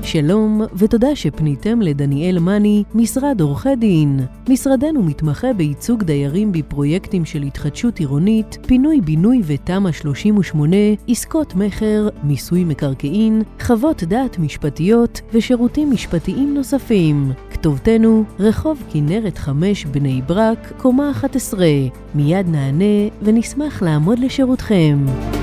שלום ותודה שפניתם לדניאל מני, משרד עורכי דין. משרדנו מתמחה בייצוג דיירים בפרויקטים של התחדשות עירונית, פינוי בינוי ותמ"א 38, עסקות מחר, מיסוי מקרקעין, חוות דעת משפטיות ושירותים משפטיים נוספים. כתובתנו, רחוב כנרת 5 בני ברק, קומה 11. מיד נענה ונשמח לעמוד לשירותכם.